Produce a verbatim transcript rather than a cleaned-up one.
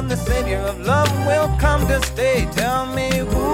the savior of love will come to stay. Tell me who